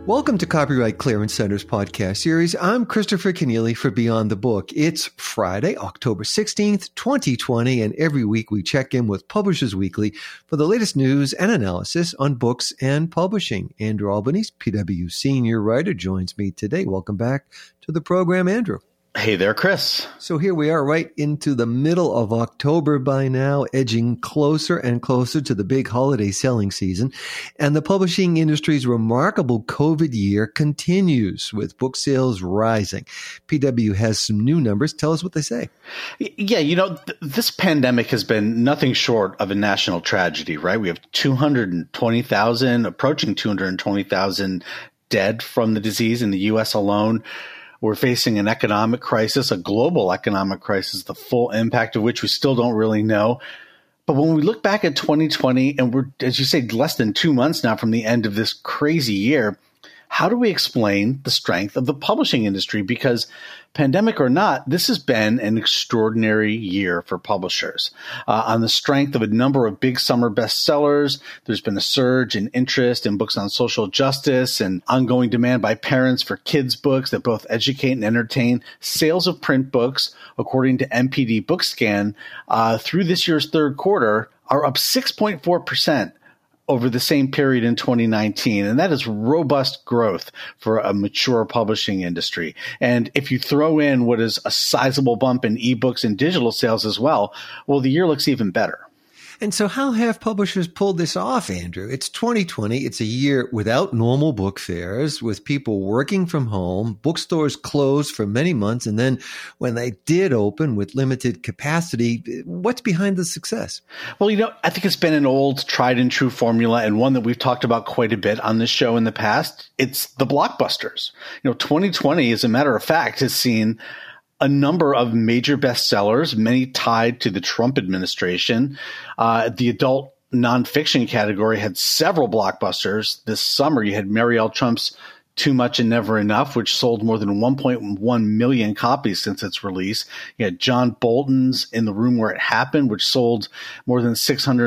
Welcome to Copyright Clearance Center's podcast series. I'm Christopher Kenneally for Beyond the Book. It's Friday, October 16th, 2020, and every week we check in with Publishers Weekly for the latest news and analysis on books and publishing. Andrew Albanese, PW senior writer, joins me today. Welcome back to the program, Andrew. Hey there, Chris. So here we are right into the middle of October by now, edging closer and closer to the big holiday selling season. And the publishing industry's remarkable COVID year continues with book sales rising. PW has some new numbers. Tell us what they say. Yeah, this pandemic has been nothing short of a national tragedy, right? We have 220,000, approaching 220,000 dead from the disease in the U.S. alone. We're facing an economic crisis, a global economic crisis, the full impact of which we still don't really know. But when we look back at 2020, and we're, as you say, less than 2 months now from the end of this crazy year, how do we explain the strength of the publishing industry? Because pandemic or not, this has been an extraordinary year for publishers. On the strength of a number of big summer bestsellers, there's been a surge in interest in books on social justice and ongoing demand by parents for kids' books that both educate and entertain. Sales of print books, according to NPD BookScan, through this year's third quarter are up 6.4%. over the same period in 2019. And that is robust growth for a mature publishing industry. And if you throw in what is a sizable bump in ebooks and digital sales as well, the year looks even better. And so how have publishers pulled this off, Andrew? It's 2020. It's a year without normal book fairs, with people working from home, bookstores closed for many months. And then when they did open with limited capacity, what's behind the success? Well, I think it's been an old tried and true formula, and one that we've talked about quite a bit on this show in the past. It's the blockbusters. 2020, as a matter of fact, has seen a number of major bestsellers, many tied to the Trump administration. The adult nonfiction category had several blockbusters. This summer, you had Marielle Trump's Too Much and Never Enough, which sold more than 1.1 million copies since its release. You had John Bolton's In the Room Where It Happened, which sold more than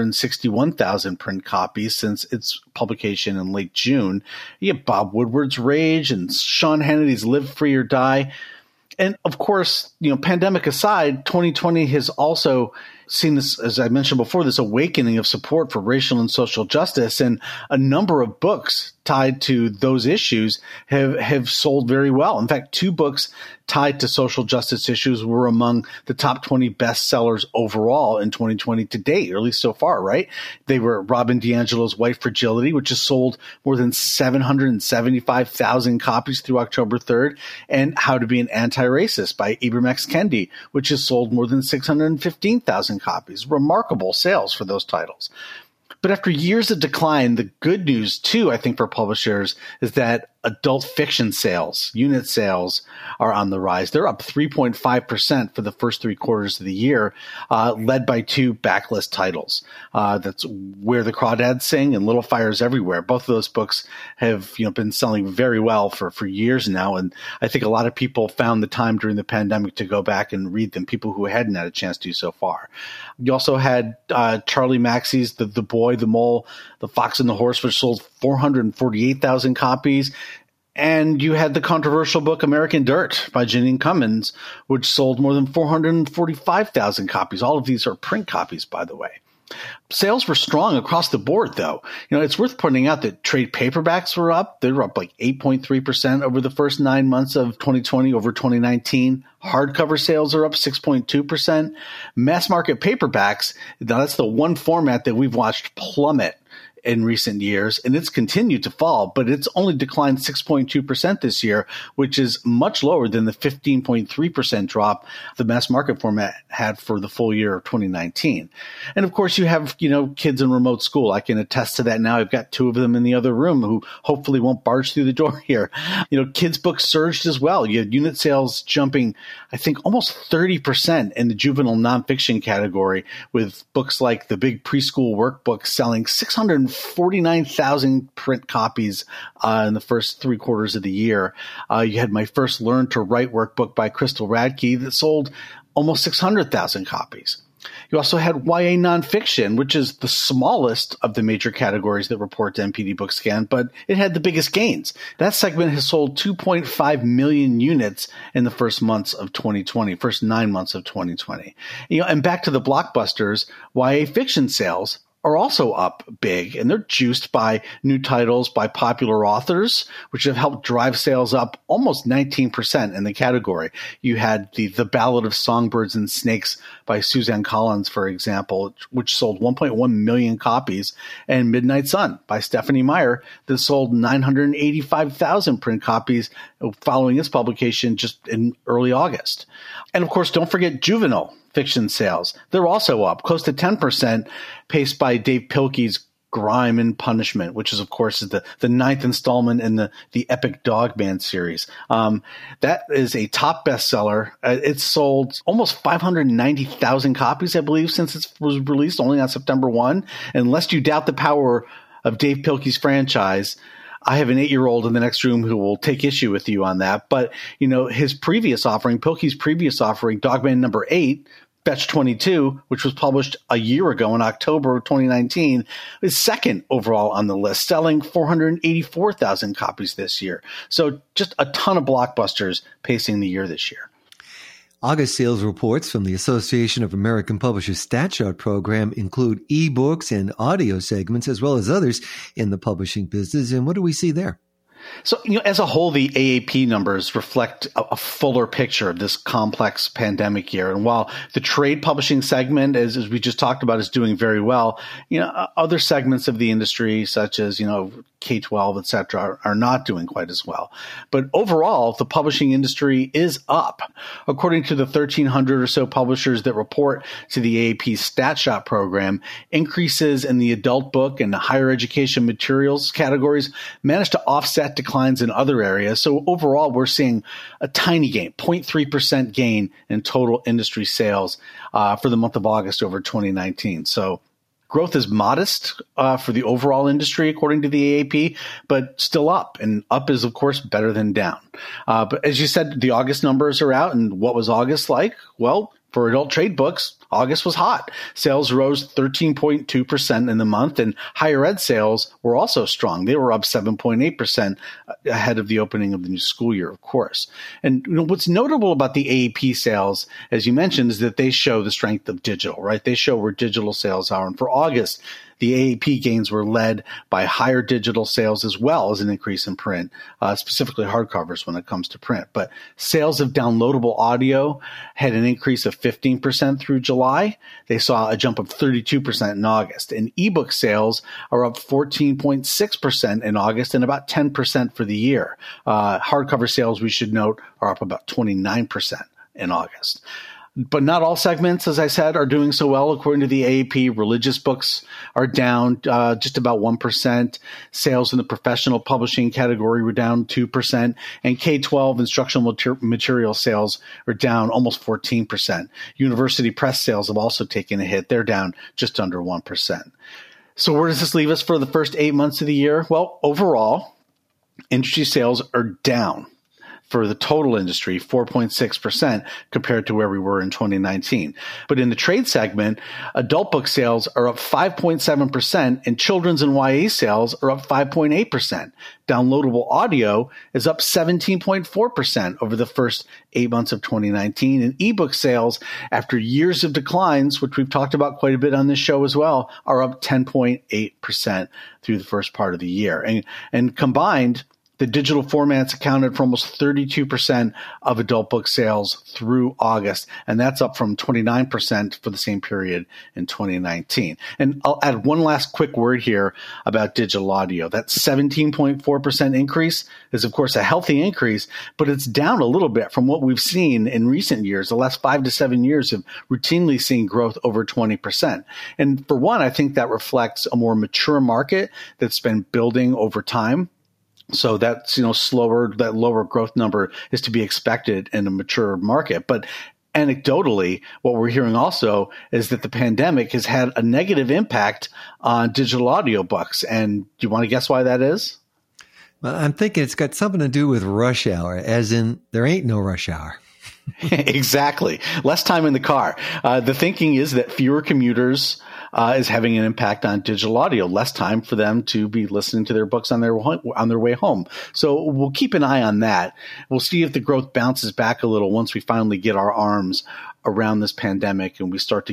661,000 print copies since its publication in late June. You had Bob Woodward's Rage and Sean Hannity's Live Free or Die. And of course, pandemic aside, 2020 has also seen this, as I mentioned before, this awakening of support for racial and social justice. And a number of books tied to those issues have sold very well. In fact, 2 books tied to social justice issues were among the top 20 bestsellers overall in 2020 to date, or at least so far, right? They were Robin DiAngelo's White Fragility, which has sold more than 775,000 copies through October 3rd, and How to Be an Anti-Racist by Ibram X. Kendi, which has sold more than 615,000 copies. Remarkable sales for those titles. But after years of decline, the good news, too, I think, for publishers is that adult fiction sales, unit sales, are on the rise. They're up 3.5% for the first 3 quarters of the year, led by 2 backlist titles. That's Where the Crawdads Sing and Little Fires Everywhere. Both of those books have been selling very well for years now, and I think a lot of people found the time during the pandemic to go back and read them, people who hadn't had a chance to so far. You also had Charlie Maxey's The Boy, the Mole, the Fox and the Horse, which sold 448,000 copies. And you had the controversial book American Dirt by Janine Cummins, which sold more than 445,000 copies. All of these are print copies, by the way. Sales were strong across the board, though. It's worth pointing out that trade paperbacks were up. They were up like 8.3% over the first 9 months of 2020 over 2019. Hardcover sales are up 6.2%. Mass market paperbacks, now that's the one format that we've watched plummet in recent years, and it's continued to fall, but it's only declined 6.2% this year, which is much lower than the 15.3% drop the mass market format had for the full year of 2019. And of course, you have, kids in remote school. I can attest to that now. I've got 2 of them in the other room who hopefully won't barge through the door here. Kids' books surged as well. You had unit sales jumping, I think, almost 30% in the juvenile nonfiction category, with books like The Big Preschool Workbook selling 649,000 print copies in the first 3 quarters of the year. You had My First Learn to Write workbook by Crystal Radke that sold almost 600,000 copies. You also had YA nonfiction, which is the smallest of the major categories that report to NPD BookScan, but it had the biggest gains. That segment has sold 2.5 million units in the first 9 months of 2020. And back to the blockbusters, YA fiction sales are also up big, and they're juiced by new titles by popular authors, which have helped drive sales up almost 19% in the category. You had the Ballad of Songbirds and Snakes by Suzanne Collins, for example, which sold 1.1 million copies, and Midnight Sun by Stephenie Meyer that sold 985,000 print copies following its publication just in early August. And of course, don't forget juvenile fiction sales. They're also up close to 10%, paced by Dave Pilkey's Grime and Punishment, which is, of course, the ninth installment in the epic Dogman series. That is a top bestseller. It's sold almost 590,000 copies, I believe, since it was released only on September 1. And lest you doubt the power of Dave Pilkey's franchise, I have an 8-year-old in the next room who will take issue with you on that. But, his previous offering, Pilkey's previous offering, Dogman number 8, Fetch 22, which was published a year ago in October of 2019, is second overall on the list, selling 484,000 copies this year. So just a ton of blockbusters pacing the year this year. August sales reports from the Association of American Publishers StatChart program include ebooks and audio segments, as well as others in the publishing business. And what do we see there? So, as a whole, the AAP numbers reflect a fuller picture of this complex pandemic year. And while the trade publishing segment, as we just talked about, is doing very well, other segments of the industry, such as, K-12, et cetera, are not doing quite as well. But overall, the publishing industry is up. According to the 1,300 or so publishers that report to the AAP StatShot program, increases in the adult book and the higher education materials categories managed to offset declines in other areas. So overall, we're seeing a tiny gain, 0.3% gain in total industry sales for the month of August over 2019. So growth is modest for the overall industry, according to the AAP, but still up. And up is, of course, better than down. But as you said, the August numbers are out. And what was August like? Well, for adult trade books, August was hot. Sales rose 13.2% in the month, and higher ed sales were also strong. They were up 7.8% ahead of the opening of the new school year, of course. And what's notable about the AAP sales, as you mentioned, is that they show the strength of digital, right? They show where digital sales are. And for August, the AAP gains were led by higher digital sales as well as an increase in print, specifically hardcovers when it comes to print. But sales of downloadable audio had an increase of 15% through July. They saw a jump of 32% in August. And ebook sales are up 14.6% in August and about 10% for the year. Hardcover sales, we should note, are up about 29% in August. But not all segments, as I said, are doing so well. According to the AAP, religious books are down just about 1%. Sales in the professional publishing category were down 2%. And K-12 instructional material sales are down almost 14%. University press sales have also taken a hit. They're down just under 1%. So where does this leave us for the first 8 months of the year? Well, overall, industry sales are down. For the total industry, 4.6% compared to where we were in 2019. But in the trade segment, adult book sales are up 5.7% and children's and YA sales are up 5.8%. Downloadable audio is up 17.4% over the first 8 months of 2019. And ebook sales, after years of declines, which we've talked about quite a bit on this show as well, are up 10.8% through the first part of the year. And combined, the digital formats accounted for almost 32% of adult book sales through August, and that's up from 29% for the same period in 2019. And I'll add one last quick word here about digital audio. That 17.4% increase is, of course, a healthy increase, but it's down a little bit from what we've seen in recent years. The last 5 to 7 years have routinely seen growth over 20%. And for one, I think that reflects a more mature market that's been building over time. So that's, slower, that lower growth number is to be expected in a mature market. But anecdotally, what we're hearing also is that the pandemic has had a negative impact on digital audiobooks. And do you want to guess why that is? Well, I'm thinking it's got something to do with rush hour, as in there ain't no rush hour. Exactly. Less time in the car. The thinking is that fewer commuters is having an impact on digital audio, less time for them to be listening to their books on their way home. So we'll keep an eye on that. We'll see if the growth bounces back a little once we finally get our arms around this pandemic and we start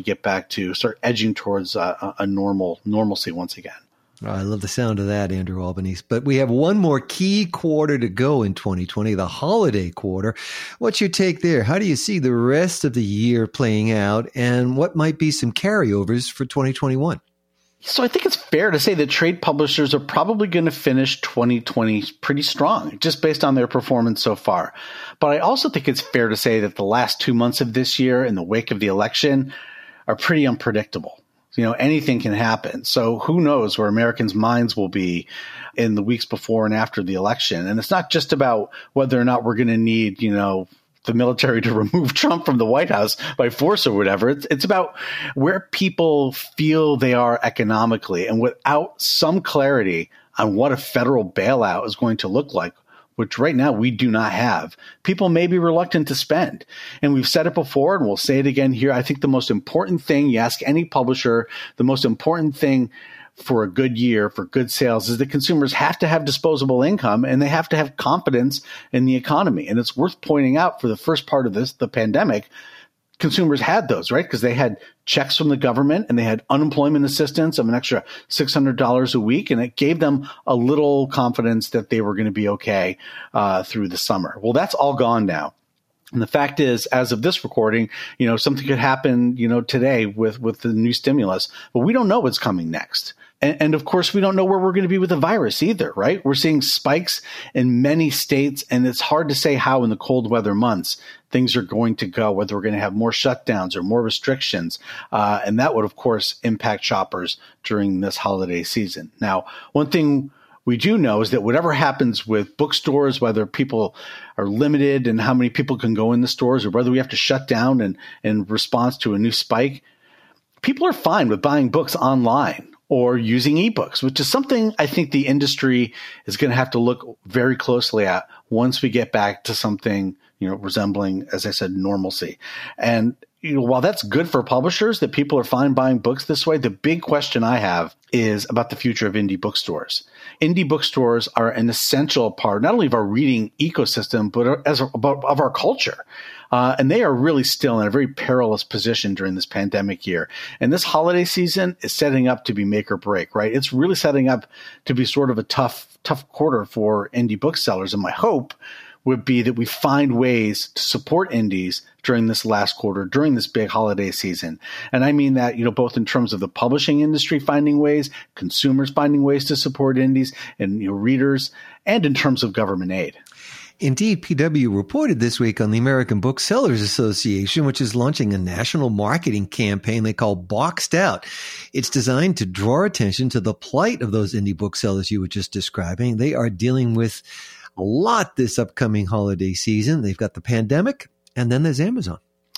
edging towards a normalcy once again. Oh, I love the sound of that, Andrew Albanese. But we have one more key quarter to go in 2020, the holiday quarter. What's your take there? How do you see the rest of the year playing out, and what might be some carryovers for 2021? So I think it's fair to say that trade publishers are probably going to finish 2020 pretty strong, just based on their performance so far. But I also think it's fair to say that the last 2 months of this year, in the wake of the election, are pretty unpredictable. Anything can happen. So who knows where Americans' minds will be in the weeks before and after the election. And it's not just about whether or not we're going to need, the military to remove Trump from the White House by force or whatever. It's about where people feel they are economically. And without some clarity on what a federal bailout is going to look like, which right now we do not have, people may be reluctant to spend. And we've said it before, and we'll say it again here. I think the most important thing, you ask any publisher, the most important thing for a good year, for good sales, is that consumers have to have disposable income and they have to have confidence in the economy. And it's worth pointing out, for the first part of the pandemic, consumers had those, right? Because they had checks from the government and they had unemployment assistance of an extra $600 a week. And it gave them a little confidence that they were going to be okay through the summer. Well, that's all gone now. And the fact is, as of this recording, something could happen, today with the new stimulus, but we don't know what's coming next. And of course, we don't know where we're going to be with the virus either, right? We're seeing spikes in many states, and it's hard to say how in the cold weather months things are going to go, whether we're going to have more shutdowns or more restrictions. And that would, of course, impact shoppers during this holiday season. Now, one thing we do know is that whatever happens with bookstores, whether people are limited and how many people can go in the stores, or whether we have to shut down in response to a new spike, people are fine with buying books online or using ebooks, which is something I think the industry is going to have to look very closely at once we get back to something, resembling, as I said, normalcy. And while that's good for publishers that people are fine buying books this way, the big question I have is about the future of indie bookstores. Indie bookstores are an essential part, not only of our reading ecosystem, but of our culture. And they are really still in a very perilous position during this pandemic year. And this holiday season is setting up to be make or break, right? It's really setting up to be sort of a tough quarter for indie booksellers. And my hope would be that we find ways to support indies during this last quarter, during this big holiday season. And I mean that, both in terms of the publishing industry finding ways, consumers finding ways to support indies, and readers, and in terms of government aid. Indeed, PW reported this week on the American Booksellers Association, which is launching a national marketing campaign they call Boxed Out. It's designed to draw attention to the plight of those indie booksellers you were just describing. They are dealing with a lot this upcoming holiday season. They've got the pandemic, and then there's Amazon.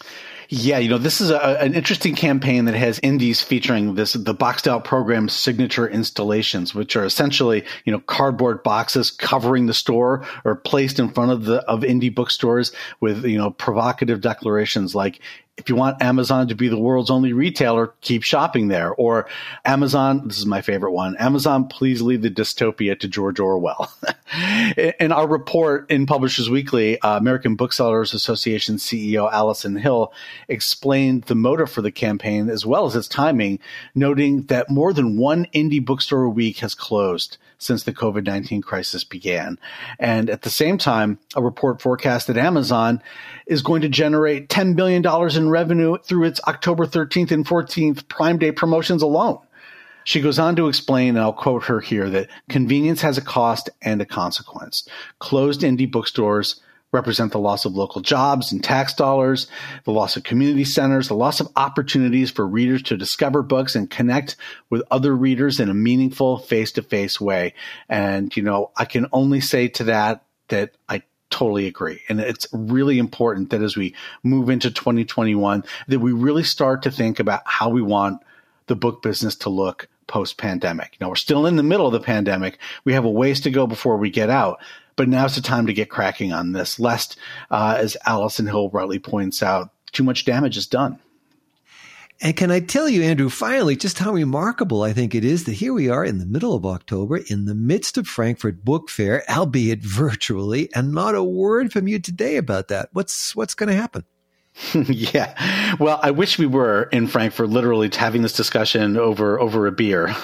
Yeah, this is an interesting campaign that has indies featuring the Boxed Out program's signature installations, which are essentially, cardboard boxes covering the store or placed in front of indie bookstores with, provocative declarations like, if you want Amazon to be the world's only retailer, keep shopping there. Or Amazon, this is my favorite one, Amazon, please leave the dystopia to George Orwell. In our report in Publishers Weekly, American Booksellers Association CEO Allison Hill explained the motive for the campaign as well as its timing, noting that more than one indie bookstore a week has closed since the COVID-19 crisis began. And at the same time, a report forecast that Amazon is going to generate $10 billion in revenue through its October 13th and 14th Prime Day promotions alone. She goes on to explain, and I'll quote her here, that convenience has a cost and a consequence. Closed indie bookstores represent the loss of local jobs and tax dollars, the loss of community centers, the loss of opportunities for readers to discover books and connect with other readers in a meaningful face-to-face way. And, I can only say to that I totally agree. And it's really important that as we move into 2021, that we really start to think about how we want the book business to look post-pandemic. We're still in the middle of the pandemic. We have a ways to go before we get out. But now's the time to get cracking on this, lest, as Allison Hill rightly points out, too much damage is done. And can I tell you, Andrew, finally, just how remarkable I think it is that here we are in the middle of October, in the midst of Frankfurt Book Fair, albeit virtually, and not a word from you today about that. What's going to happen? Yeah. Well, I wish we were in Frankfurt, literally having this discussion over a beer.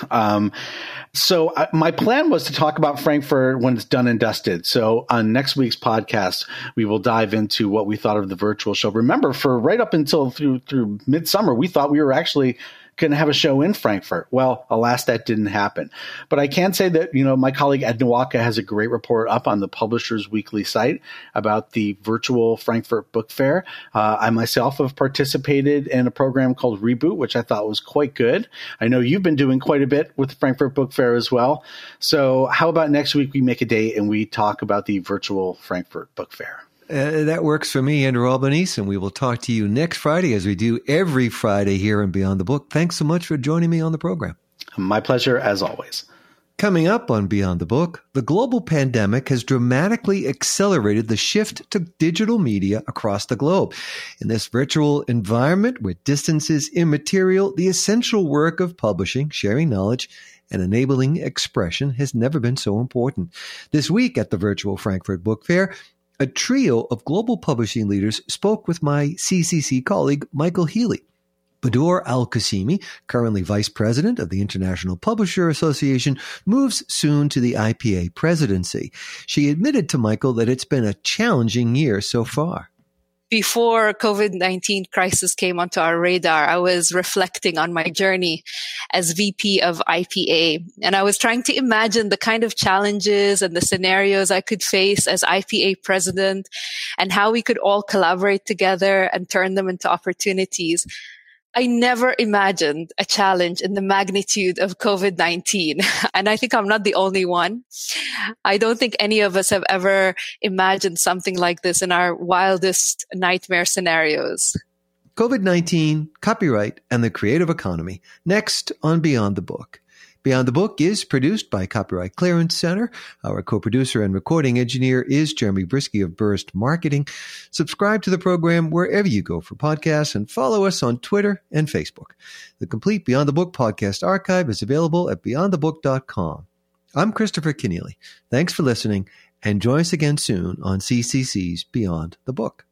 So my plan was to talk about Frankfurt when it's done and dusted. So on next week's podcast, we will dive into what we thought of the virtual show. Remember, for right up until through midsummer, we thought we were actually going to have a show in Frankfurt. Well, alas, that didn't happen. But I can say that, my colleague Ed Nowaka has a great report up on the Publishers Weekly site about the virtual Frankfurt Book Fair. I myself have participated in a program called Reboot, which I thought was quite good. I know you've been doing quite a bit with the Frankfurt Book Fair as well. So how about next week we make a date and we talk about the virtual Frankfurt Book Fair? That works for me, Andrew Albanese, and we will talk to you next Friday as we do every Friday here in Beyond the Book. Thanks so much for joining me on the program. My pleasure, as always. Coming up on Beyond the Book, the global pandemic has dramatically accelerated the shift to digital media across the globe. In this virtual environment where distance is immaterial, the essential work of publishing, sharing knowledge, and enabling expression has never been so important. This week at the virtual Frankfurt Book Fair, a trio of global publishing leaders spoke with my CCC colleague, Michael Healy. Badur Al-Qasimi, currently vice president of the International Publisher Association, moves soon to the IPA presidency. She admitted to Michael that it's been a challenging year so far. Before COVID-19 crisis came onto our radar, I was reflecting on my journey as VP of IPA. And I was trying to imagine the kind of challenges and the scenarios I could face as IPA president and how we could all collaborate together and turn them into opportunities. I never imagined a challenge in the magnitude of COVID-19. And I think I'm not the only one. I don't think any of us have ever imagined something like this in our wildest nightmare scenarios. COVID-19, copyright, and the creative economy. Next on Beyond the Book. Beyond the Book is produced by Copyright Clearance Center. Our co-producer and recording engineer is Jeremy Brisky of Burst Marketing. Subscribe to the program wherever you go for podcasts and follow us on Twitter and Facebook. The complete Beyond the Book podcast archive is available at beyondthebook.com. I'm Christopher Kenneally. Thanks for listening and join us again soon on CCC's Beyond the Book.